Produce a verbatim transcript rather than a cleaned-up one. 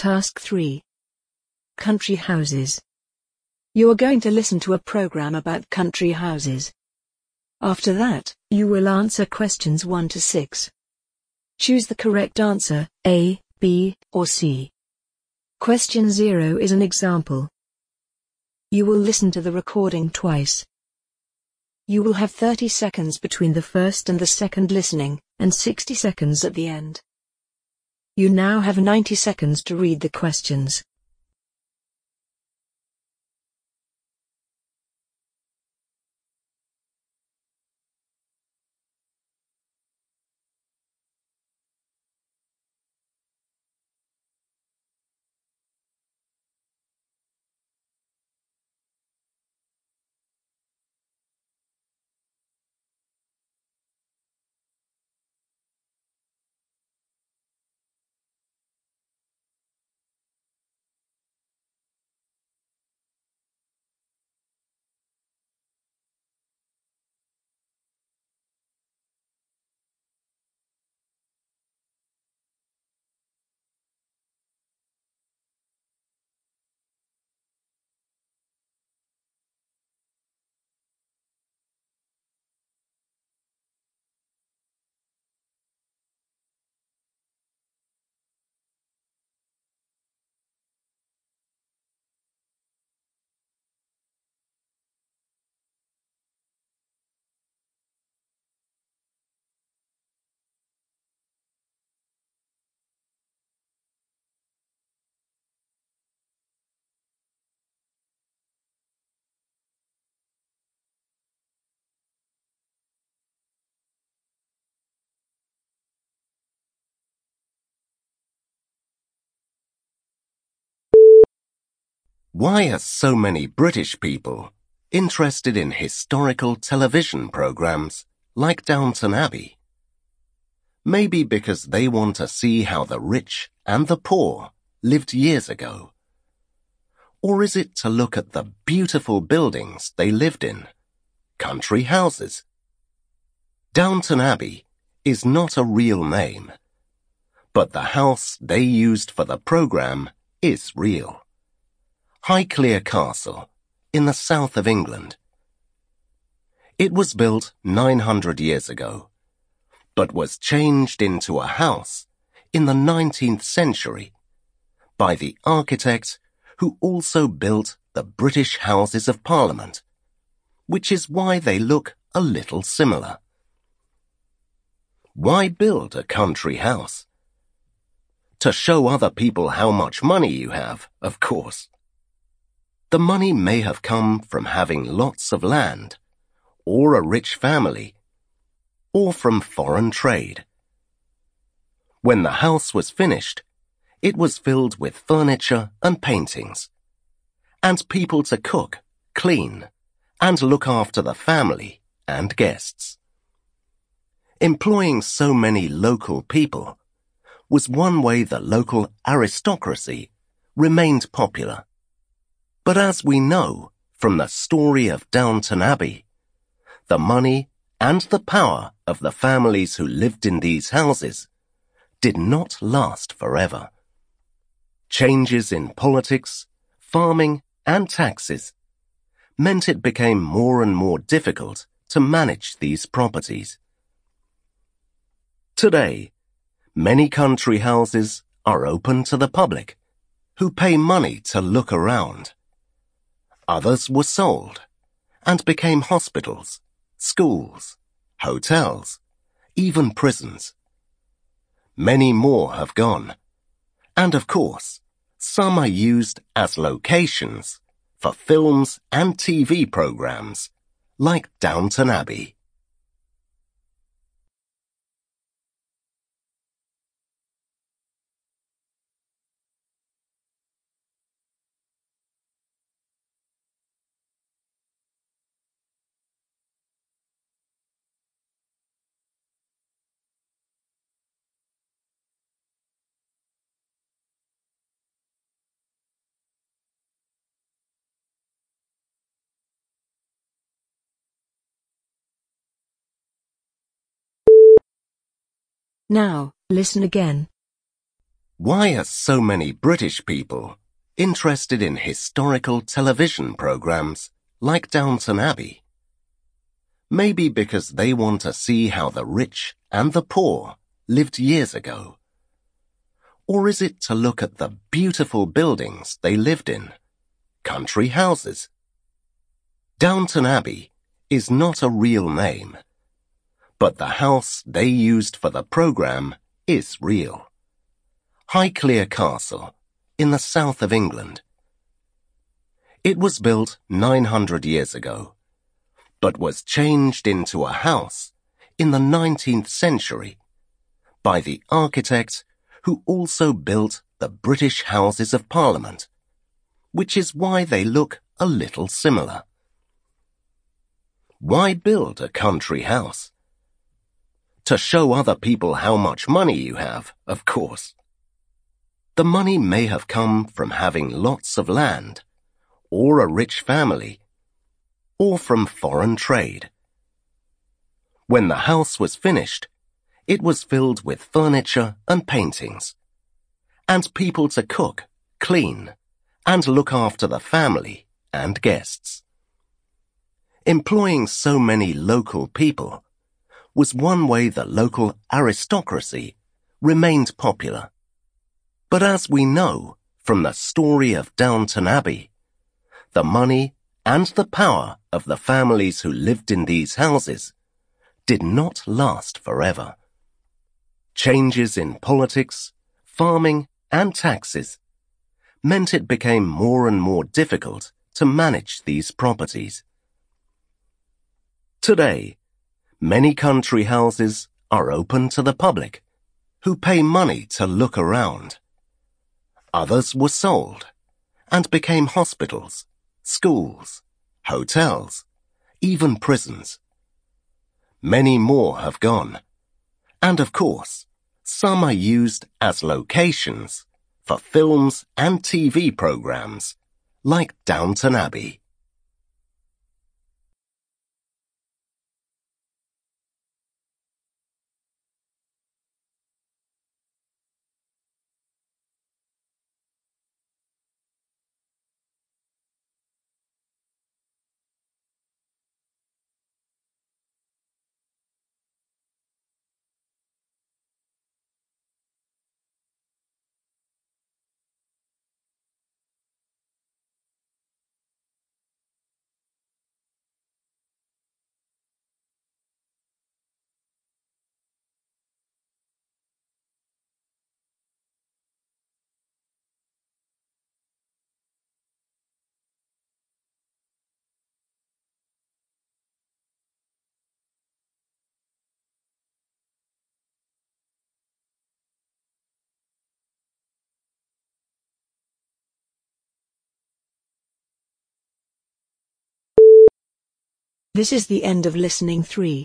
Task three. Country houses. You are going to listen to a program about country houses. After that, you will answer questions one to six. Choose the correct answer, A, B, or C. Question zero is an example. You will listen to the recording twice. You will have thirty seconds between the first and the second listening, and sixty seconds at the end. You now have ninety seconds to read the questions. Why are so many British people interested in historical television programs like Downton Abbey? Maybe because they want to see how the rich and the poor lived years ago. Or is it to look at the beautiful buildings they lived in, country houses? Downton Abbey is not a real name, but the house they used for the program is real. Highclere Castle, in the south of England. It was built nine hundred years ago, but was changed into a house in the nineteenth century by the architect who also built the British Houses of Parliament, which is why they look a little similar. Why build a country house? To show other people how much money you have, of course. The money may have come from having lots of land, or a rich family, or from foreign trade. When the house was finished, it was filled with furniture and paintings, and people to cook, clean, and look after the family and guests. Employing so many local people was one way the local aristocracy remained popular. But as we know from the story of Downton Abbey, the money and the power of the families who lived in these houses did not last forever. Changes in politics, farming, and taxes meant it became more and more difficult to manage these properties. Today, many country houses are open to the public, who pay money to look around. Others were sold and became hospitals, schools, hotels, even prisons. Many more have gone, and of course, some are used as locations for films and T V programs like Downton Abbey. Now, listen again. Why are so many British people interested in historical television programs like Downton Abbey? Maybe because they want to see how the rich and the poor lived years ago. Or is it to look at the beautiful buildings they lived in, country houses? Downton Abbey is not a real name, but the house they used for the program is real. Highclere Castle, in the south of England. It was built nine hundred years ago, but was changed into a house in the nineteenth century by the architect who also built the British Houses of Parliament, which is why they look a little similar. Why build a country house? To show other people how much money you have, of course. The money may have come from having lots of land, or a rich family, or from foreign trade. When the house was finished, it was filled with furniture and paintings, and people to cook, clean, and look after the family and guests. Employing so many local people was one way the local aristocracy remained popular. But as we know from the story of Downton Abbey, the money and the power of the families who lived in these houses did not last forever. Changes in politics, farming, and taxes meant it became more and more difficult to manage these properties. Today, many country houses are open to the public, who pay money to look around. Others were sold and became hospitals, schools, hotels, even prisons. Many more have gone. And of course, some are used as locations for films and T V programs like Downton Abbey. This is the end of listening three.